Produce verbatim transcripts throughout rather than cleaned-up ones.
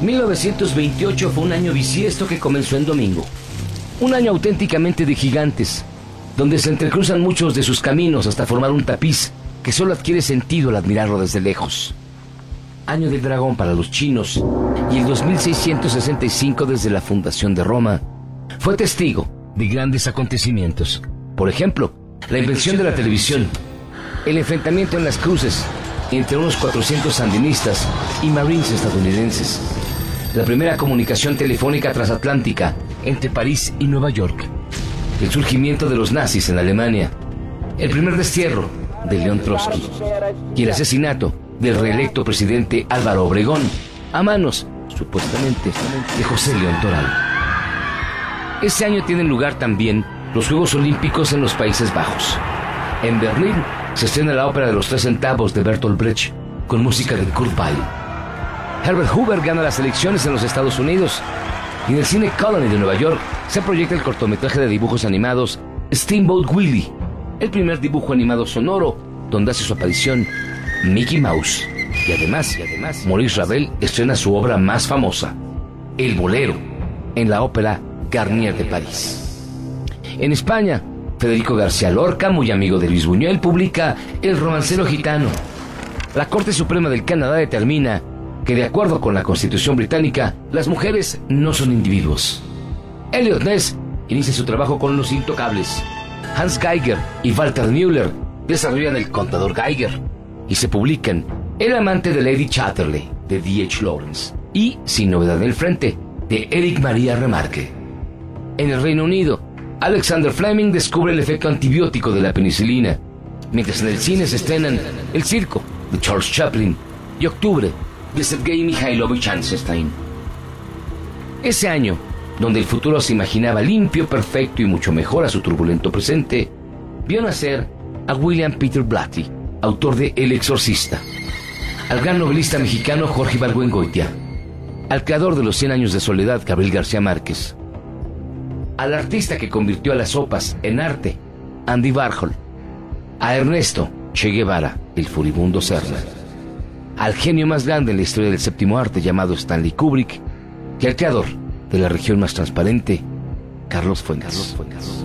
mil novecientos veintiocho fue un año bisiesto que comenzó en domingo. Un año auténticamente de gigantes, donde se entrecruzan muchos de sus caminos hasta formar un tapiz que solo adquiere sentido al admirarlo desde lejos. Año del dragón para los chinos, y el dos mil seiscientos sesenta y cinco desde la fundación de Roma fue testigo de grandes acontecimientos. Por ejemplo, la invención de la televisión, el enfrentamiento en las cruces entre unos cuatrocientos sandinistas y marines estadounidenses, la primera comunicación telefónica transatlántica entre París y Nueva York, el surgimiento de los nazis en Alemania, el primer destierro de León Trotsky y el asesinato del reelecto presidente Álvaro Obregón a manos, supuestamente, de José León Toral. Ese año tienen lugar también los Juegos Olímpicos en los Países Bajos. En Berlín se estrena la ópera de los tres centavos de Bertolt Brecht con música de Kurt Weill. Herbert Hoover gana las elecciones en los Estados Unidos, y en el Cine Colony de Nueva York se proyecta el cortometraje de dibujos animados Steamboat Willie, el primer dibujo animado sonoro donde hace su aparición Mickey Mouse. Y además, y además, Maurice Ravel estrena su obra más famosa, El Bolero, en la ópera Garnier de París. En España, Federico García Lorca, muy amigo de Luis Buñuel, publica El Romancero Gitano. La Corte Suprema del Canadá determina que, de acuerdo con la Constitución británica, las mujeres no son individuos. Elliot Ness inicia su trabajo con Los Intocables. Hans Geiger y Walter Müller desarrollan El Contador Geiger y se publican El amante de Lady Chatterley, de D H Lawrence, y Sin novedad en el frente, de Eric Maria Remarque. En el Reino Unido, Alexander Fleming descubre el efecto antibiótico de la penicilina, mientras en el cine se estrenan El Circo, de Charles Chaplin, y Octubre, de Sergei Mikhailovich Eisenstein. Ese año, donde el futuro se imaginaba limpio, perfecto y mucho mejor a su turbulento presente, vio nacer a William Peter Blatty, autor de El Exorcista, al gran novelista mexicano Jorge Ibargüengoitia, al creador de Los Cien Años de Soledad, Gabriel García Márquez, al artista que convirtió a las sopas en arte, Andy Warhol, a Ernesto Che Guevara, el furibundo Serna, al genio más grande en la historia del séptimo arte llamado Stanley Kubrick, y al creador de la región más transparente, Carlos Fuentes.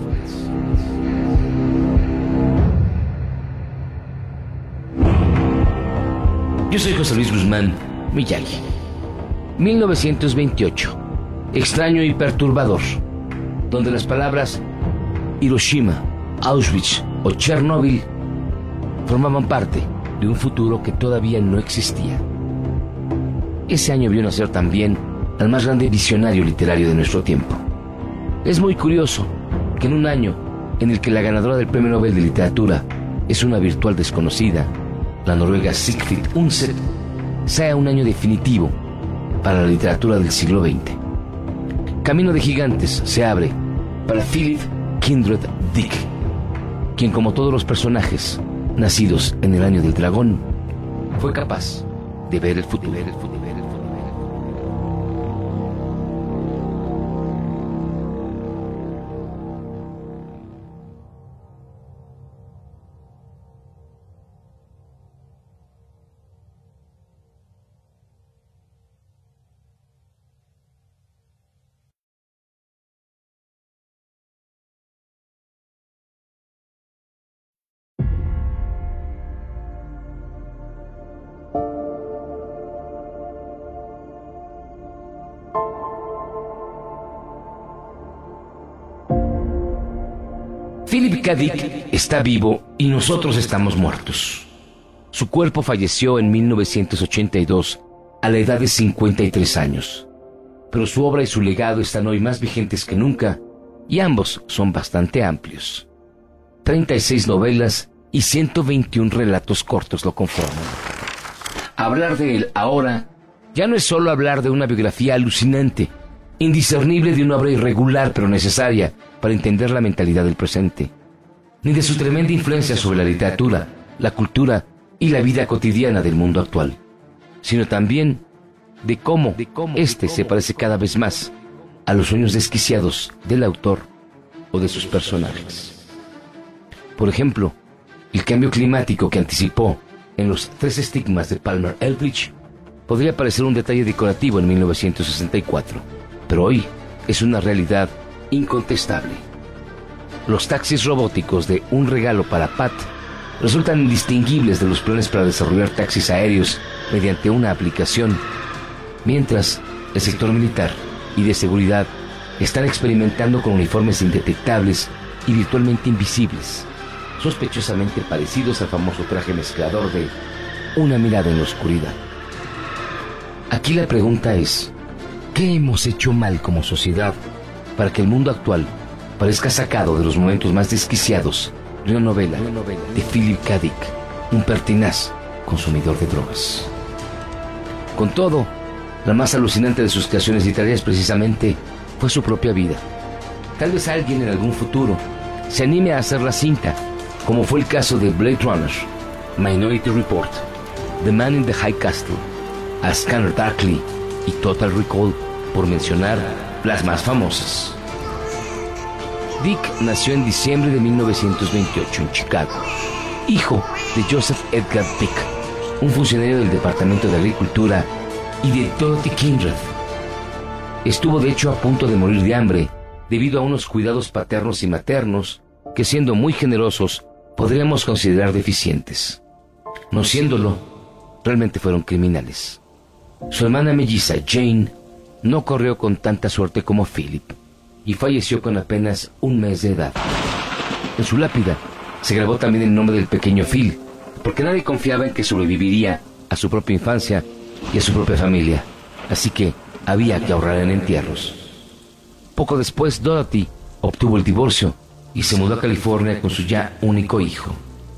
Yo soy José Luis Guzmán Miyagi. mil novecientos veintiocho, extraño y perturbador, donde las palabras Hiroshima, Auschwitz o Chernóbil formaban parte de un futuro que todavía no existía. Ese año vio nacer también al más grande visionario literario de nuestro tiempo. Es muy curioso que en un año en el que la ganadora del Premio Nobel de Literatura es una virtual desconocida, la noruega Sigrid Undset, sea un año definitivo para la literatura del siglo veinte. Camino de Gigantes se abre para Philip Kindred Dick, quien, como todos los personajes nacidos en el año del dragón, fue capaz de ver el futuro. Ver el futuro. Philip K. Dick está vivo y nosotros estamos muertos. Su cuerpo falleció en mil novecientos ochenta y dos a la edad de cincuenta y tres años, pero su obra y su legado están hoy más vigentes que nunca, y ambos son bastante amplios. treinta y seis novelas y ciento veintiún relatos cortos lo conforman. Hablar de él ahora ya no es solo hablar de una biografía alucinante, indiscernible de una obra irregular pero necesaria para entender la mentalidad del presente, ni de su tremenda influencia sobre la literatura, la cultura y la vida cotidiana del mundo actual, sino también de cómo, de cómo este se parece cada vez más a los sueños desquiciados del autor o de sus personajes. Por ejemplo, el cambio climático que anticipó en los tres estigmas de Palmer Eldritch podría parecer un detalle decorativo en mil novecientos sesenta y cuatro, pero hoy es una realidad incontestable. Los taxis robóticos de Un regalo para Pat resultan indistinguibles de los planes para desarrollar taxis aéreos mediante una aplicación, mientras el sector militar y de seguridad están experimentando con uniformes indetectables y virtualmente invisibles, sospechosamente parecidos al famoso traje mezclador de Una mirada en la oscuridad. Aquí la pregunta es, ¿qué hemos hecho mal como sociedad para que el mundo actual parezca sacado de los momentos más desquiciados de una novela de Philip K. Dick, un pertinaz consumidor de drogas? Con todo, la más alucinante de sus creaciones literarias precisamente fue su propia vida. Tal vez alguien en algún futuro se anime a hacer la cinta, como fue el caso de Blade Runner, Minority Report, The Man in the High Castle, A Scanner Darkly y Total Recall, por mencionar las más famosas. Dick nació en diciembre de mil novecientos veintiocho en Chicago, hijo de Joseph Edgar Dick, un funcionario del Departamento de Agricultura, y de Dorothy Kindred. Estuvo de hecho a punto de morir de hambre debido a unos cuidados paternos y maternos que, siendo muy generosos, podríamos considerar deficientes. No siéndolo, realmente fueron criminales. Su hermana melliza, Jane, no corrió con tanta suerte como Philip y falleció con apenas un mes de edad. En su lápida se grabó también el nombre del pequeño Phil, porque nadie confiaba en que sobreviviría a su propia infancia y a su propia familia, así que había que ahorrar en entierros. Poco después, Dorothy obtuvo el divorcio y se mudó a California con su ya único hijo.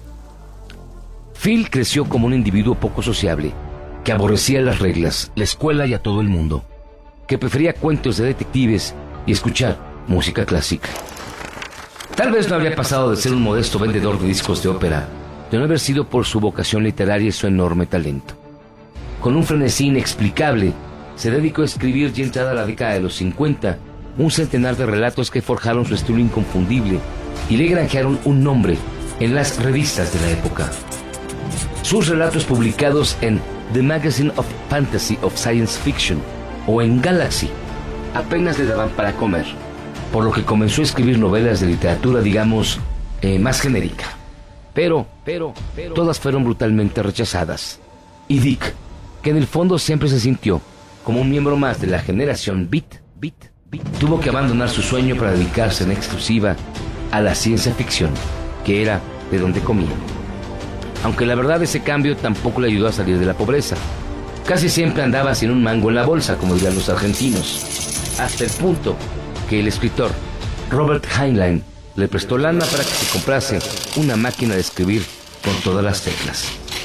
Phil creció como un individuo poco sociable, que aborrecía las reglas, la escuela y a todo el mundo, que prefería cuentos de detectives y escuchar música clásica. Tal vez no habría pasado de ser un modesto vendedor de discos de ópera, de no haber sido por su vocación literaria y su enorme talento. Con un frenesí inexplicable, se dedicó a escribir, ya entrada la década de los cincuenta, un centenar de relatos que forjaron su estilo inconfundible y le granjearon un nombre en las revistas de la época. Sus relatos, publicados en The Magazine of Fantasy of Science Fiction o en Galaxy, apenas le daban para comer, por lo que comenzó a escribir novelas de literatura, digamos, eh, más genérica. Pero, pero, pero, todas fueron brutalmente rechazadas. Y Dick, que en el fondo siempre se sintió como un miembro más de la generación Beat, Beat, Beat, tuvo que abandonar su sueño para dedicarse en exclusiva a la ciencia ficción, que era de donde comía. Aunque la verdad ese cambio tampoco le ayudó a salir de la pobreza. Casi siempre andaba sin un mango en la bolsa, como dirían los argentinos, hasta el punto que el escritor Robert Heinlein le prestó lana para que se comprase una máquina de escribir con todas las teclas.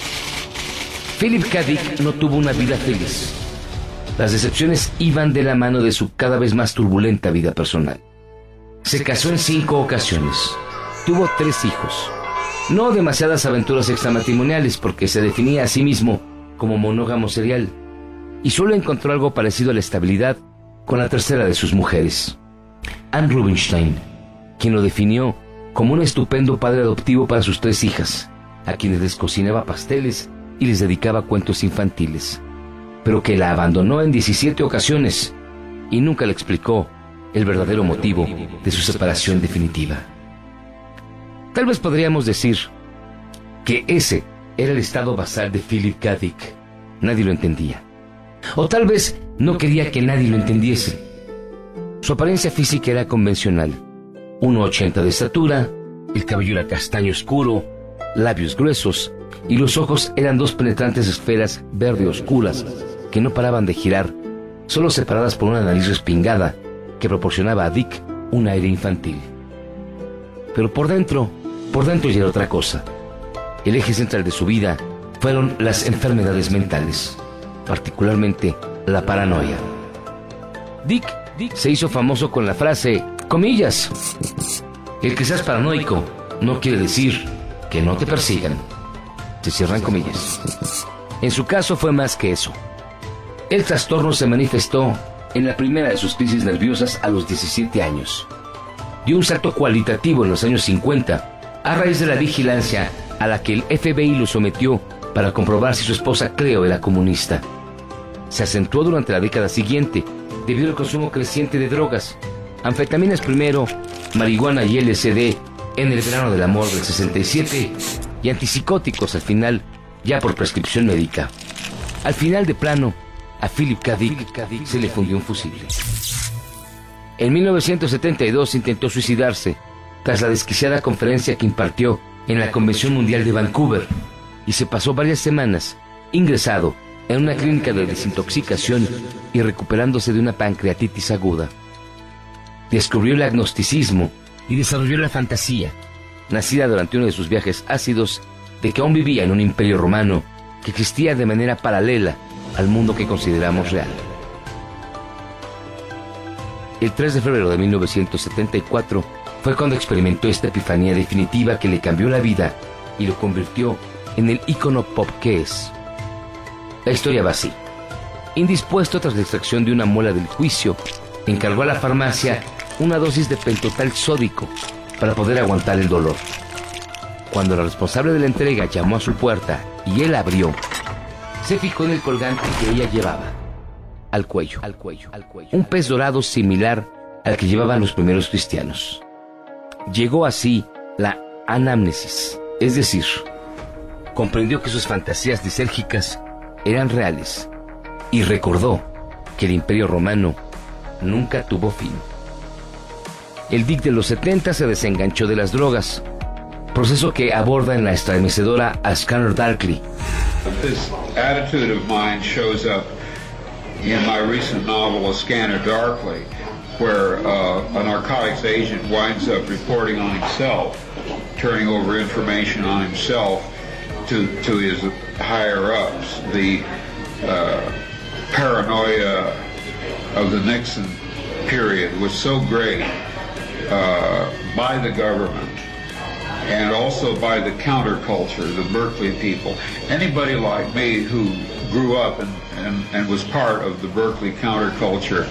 Philip K. Dick no tuvo una vida feliz. Las decepciones iban de la mano de su cada vez más turbulenta vida personal. Se casó en cinco ocasiones. Tuvo tres hijos. No demasiadas aventuras extramatrimoniales, porque se definía a sí mismo como monógamo serial, y solo encontró algo parecido a la estabilidad con la tercera de sus mujeres, Anne Rubinstein, quien lo definió como un estupendo padre adoptivo para sus tres hijas, a quienes les cocinaba pasteles y les dedicaba cuentos infantiles, pero que la abandonó en diecisiete ocasiones y nunca le explicó el verdadero motivo de su separación definitiva. Tal vez podríamos decir que ese era el estado basal de Philip K. Dick. Nadie lo entendía. O tal vez no quería que nadie lo entendiese. Su apariencia física era convencional. uno ochenta de estatura, el cabello era castaño oscuro, labios gruesos, y los ojos eran dos penetrantes esferas verde oscuras que no paraban de girar, solo separadas por una nariz respingada que proporcionaba a Dick un aire infantil. Pero por dentro, por dentro ya era otra cosa. El eje central de su vida fueron las enfermedades mentales, particularmente la paranoia. Dick, Dick se hizo famoso con la frase, comillas, el que seas paranoico no quiere decir que no te persigan. Se cierran comillas. En su caso fue más que eso. El trastorno se manifestó en la primera de sus crisis nerviosas a los diecisiete años. Dio un salto cualitativo en los años cincuenta a raíz de la vigilancia a la que el F B I lo sometió para comprobar si su esposa Cleo era comunista. se acentuó durante la década siguiente debido al consumo creciente de drogas, anfetaminas primero, marihuana y L S D en el verano del amor del sesenta y siete y antipsicóticos al final, ya por prescripción médica. Al final de plano, a Philip K. Dick se le fundió un fusible. En mil novecientos setenta y dos intentó suicidarse tras la desquiciada conferencia que impartió en la Convención Mundial de Vancouver y se pasó varias semanas ingresado en una clínica de desintoxicación y recuperándose de una pancreatitis aguda. Descubrió el agnosticismo y desarrolló la fantasía, nacida durante uno de sus viajes ácidos, de que aún vivía en un imperio romano que existía de manera paralela al mundo que consideramos real. El tres de febrero de mil novecientos setenta y cuatro fue cuando experimentó esta epifanía definitiva que le cambió la vida y lo convirtió en el ícono pop que es. La historia va así. Indispuesto tras la extracción de una muela del juicio, encargó a la farmacia una dosis de pentotal sódico para poder aguantar el dolor. Cuando la responsable de la entrega llamó a su puerta y él abrió, se fijó en el colgante que ella llevaba al cuello, al cuello, al cuello, un pez dorado similar al que llevaban los primeros cristianos. Llegó así la anamnesis, es decir, comprendió que sus fantasías disérgicas eran reales y recordó que el Imperio Romano nunca tuvo fin. El Dick de los setenta se desenganchó de las drogas, proceso que aborda en la estremecedora A Scanner Darkly. This attitude of mine shows up in my recent novel A Scanner Darkly, where uh, a narcotics agent winds up reporting on himself, turning over information on himself to, to his higher-ups. The uh, paranoia of the Nixon period was so great uh, by the government and also by the counterculture, the Berkeley people. Anybody like me who grew up and, and, and was part of the Berkeley counterculture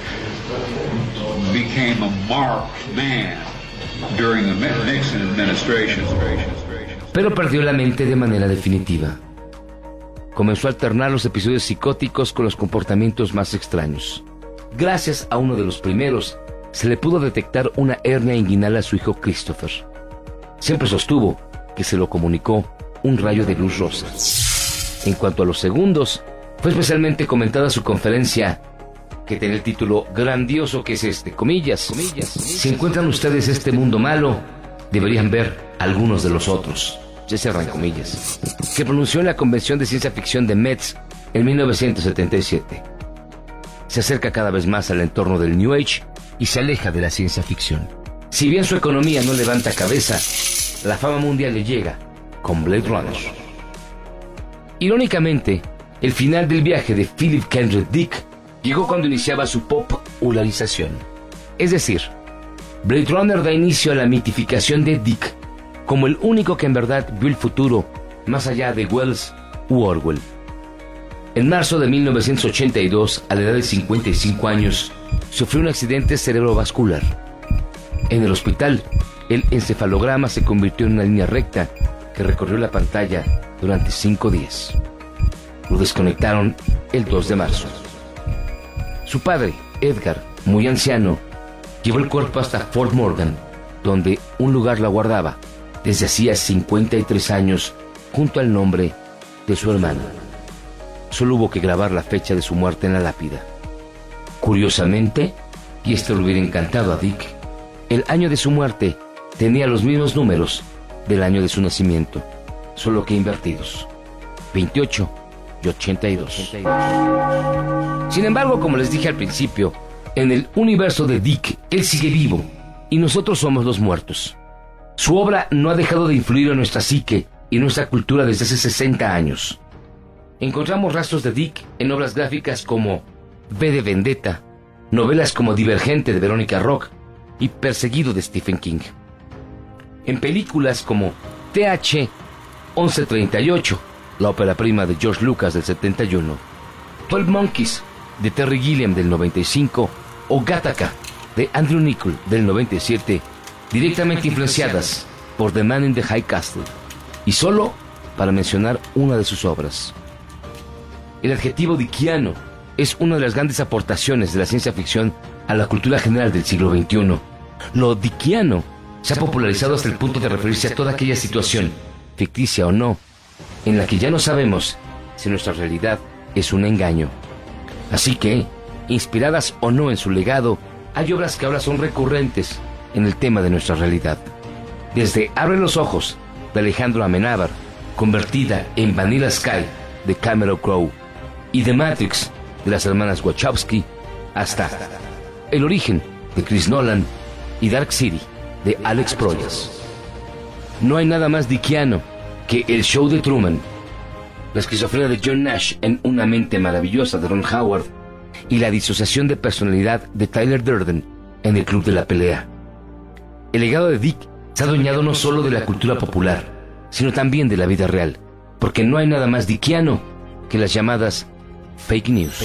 became a marked man during the Nixon administration. Pero perdió la mente de manera definitiva. Comenzó a alternar los episodios psicóticos con los comportamientos más extraños. Gracias a uno de los primeros, se le pudo detectar una hernia inguinal a su hijo Christopher. Siempre sostuvo que se lo comunicó un rayo de luz rosa. En cuanto a los segundos, fue especialmente comentada su conferencia, que tenía el título grandioso que es este, comillas, comillas, si encuentran ustedes este mundo malo, deberían ver algunos de los otros, se cierran comillas, que pronunció en la Convención de Ciencia Ficción de Metz en mil novecientos setenta y siete. Se acerca cada vez más al entorno del New Age y se aleja de la ciencia ficción. Si bien su economía no levanta cabeza, la fama mundial le llega con Blade Runner. Irónicamente, el final del viaje de Philip K. Dick llegó cuando iniciaba su popularización. Es decir, Blade Runner da inicio a la mitificación de Dick como el único que en verdad vio el futuro más allá de Wells u Orwell. En marzo de mil novecientos ochenta y dos, a la edad de cincuenta y cinco años, sufrió un accidente cerebrovascular. En el hospital, el encefalograma se convirtió en una línea recta que recorrió la pantalla durante cinco días. Lo desconectaron el dos de marzo. Su padre, Edgar, muy anciano, llevó el cuerpo hasta Fort Morgan, donde un lugar lo aguardaba desde hacía cincuenta y tres años, junto al nombre de su hermano. Solo hubo que grabar la fecha de su muerte en la lápida. Curiosamente, y esto le hubiera encantado a Dick, el año de su muerte tenía los mismos números del año de su nacimiento, solo que invertidos, veintiocho y ochenta y dos. Sin embargo, como les dije al principio, en el universo de Dick, él sigue vivo y nosotros somos los muertos. Su obra no ha dejado de influir en nuestra psique y nuestra cultura desde hace sesenta años. Encontramos rastros de Dick en obras gráficas como V de Vendetta, novelas como Divergente de Verónica Roth y Perseguido de Stephen King. En películas como T H once treinta y ocho, la ópera prima de George Lucas del setenta y uno, twelve Monkeys de Terry Gilliam del noventa y cinco o Gattaca de Andrew Niccol del noventa y siete, directamente influenciadas por The Man in the High Castle, y solo para mencionar una de sus obras. El adjetivo dickiano es una de las grandes aportaciones de la ciencia ficción a la cultura general del siglo veintiuno. Lo dickiano se ha popularizado hasta el punto de referirse a toda aquella situación, ficticia o no, en la que ya no sabemos si nuestra realidad es un engaño. Así que, inspiradas o no en su legado, hay obras que ahora son recurrentes en el tema de nuestra realidad. Desde Abre los ojos, de Alejandro Amenábar, convertida en Vanilla Sky, de Cameron Crowe, y The Matrix, de las hermanas Wachowski, hasta El origen, de Chris Nolan, y Dark City, de Alex Proyas. No hay nada más dickiano que El show de Truman, la esquizofrenia de John Nash en Una mente maravillosa, de Ron Howard, y la disociación de personalidad de Tyler Durden en El club de la pelea. El legado de Dick se ha adueñado no solo de la cultura popular, sino también de la vida real, porque no hay nada más dickiano que las llamadas fake news.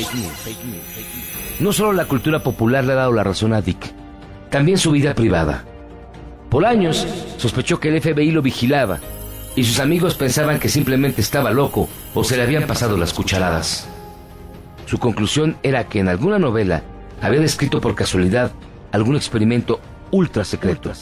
No solo la cultura popular le ha dado la razón a Dick, también su vida privada. Por años sospechó que el F B I lo vigilaba, y sus amigos pensaban que simplemente estaba loco o se le habían pasado las cucharadas. Su conclusión era que en alguna novela había descrito por casualidad algún experimento ultra secreto.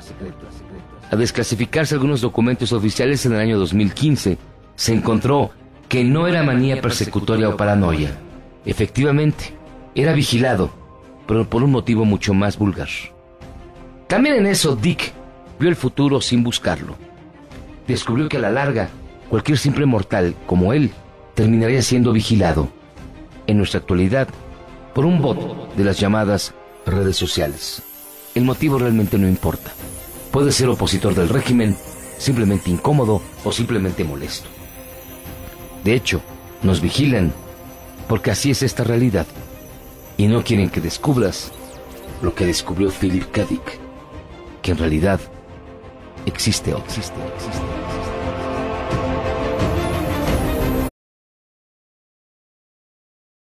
Al desclasificarse algunos documentos oficiales en el año dos mil quince, se encontró que no era manía persecutoria o paranoia. Efectivamente, era vigilado, pero por un motivo mucho más vulgar. También en eso Dick vio el futuro sin buscarlo. Descubrió que a la larga, cualquier simple mortal como él terminaría siendo vigilado, en nuestra actualidad, por un bot de las llamadas redes sociales. El motivo realmente no importa. Puede ser opositor del régimen, simplemente incómodo o simplemente molesto. De hecho, nos vigilan porque así es esta realidad, y no quieren que descubras lo que descubrió Philip K. Dick, que en realidad existe o existe, existe.